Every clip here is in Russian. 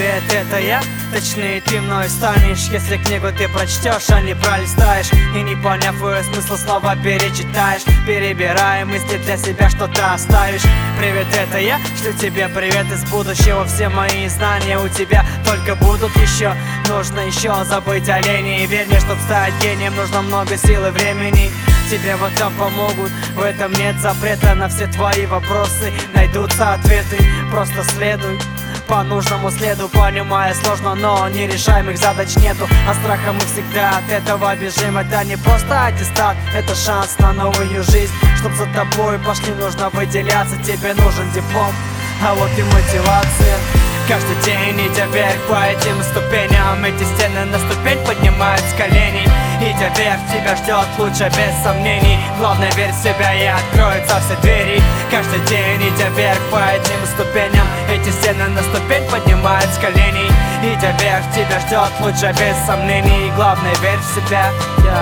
Привет, это я, точнее ты мной станешь, если книгу ты прочтешь, а не пролистаешь, и не поняв ее смысл, слова перечитаешь, перебирая мысли для себя, что-то оставишь. Привет, это я, шлю тебе привет из будущего. Все мои знания у тебя только будут еще. Нужно еще забыть о лени, и верь мне, чтоб стать гением, нужно много сил и времени. Тебе в этом помогут, в этом нет запрета. На все твои вопросы найдутся ответы. Просто следуй по нужному следу, понимая сложно, но нерешаемых задач нету. А страха мы всегда от этого бежим. Это не просто аттестат, это шанс на новую жизнь. Чтоб за тобой пошли, нужно выделяться. Тебе нужен диплом, а вот и мотивация. Каждый день идя вверх по этим ступеням, эти стены на ступень поднимают с коленей. Идя вверх, тебя ждет лучше без сомнений. Главное, верь в себя и откроются все двери. Каждый день идя вверх по этим ступеням, эти стены на ступень поднимают с коленей. Идя вверх, тебя ждет лучше без сомнений. Главное, верь в себя.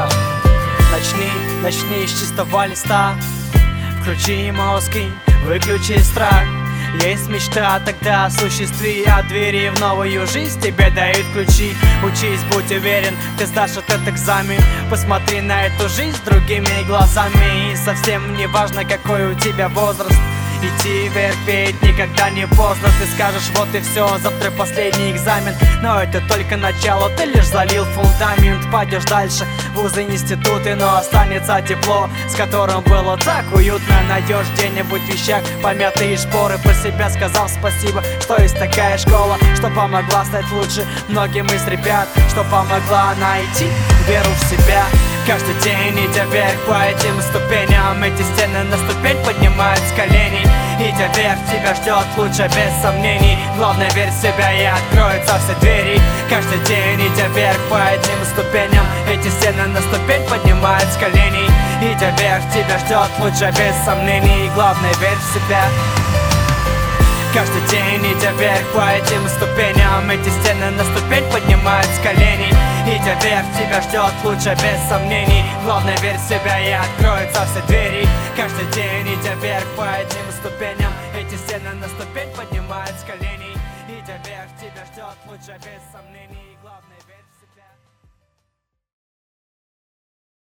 Начни с чистого листа. Включи мозги, выключи страх. Есть мечта, тогда осуществи. От двери в новую жизнь тебе дают ключи. Учись, будь уверен, ты сдашь этот экзамен. Посмотри на эту жизнь другими глазами. И совсем не важно, какой у тебя возраст. Идти вверх, ведь никогда не поздно. Ты скажешь, вот и все, завтра последний экзамен. Но это только начало, ты лишь залил фундамент. Пойдешь дальше, вузы, институты, но останется тепло, с которым было так уютно. Найдешь где-нибудь в вещах помятые шпоры. Про себя сказал спасибо, что есть такая школа, что помогла стать лучше многим из ребят, что помогла найти веру в себя. Каждый день идя вверх по этим ступеням, эти стены на ступень поднимают с коленей. Идя вверх, тебя ждет лучше без сомнений. Главное, верь в себя и откроются все двери. Каждый день идя вверх по этим ступеням, эти стены на ступень поднимают с коленей. Идя вверх, тебя ждет лучше без сомнений. Главное, верь в себя. Каждый день идя вверх по этим ступеням, эти стены на ступень поднимают с коленей. Идя вверх, тебя ждет лучше без сомнений. Главное, верь в себя и откроются все двери. Каждый день идя вверх по этим ступеням, эти стены на ступень поднимают с коленей. Идя вверх, тебя ждет лучше без сомнений.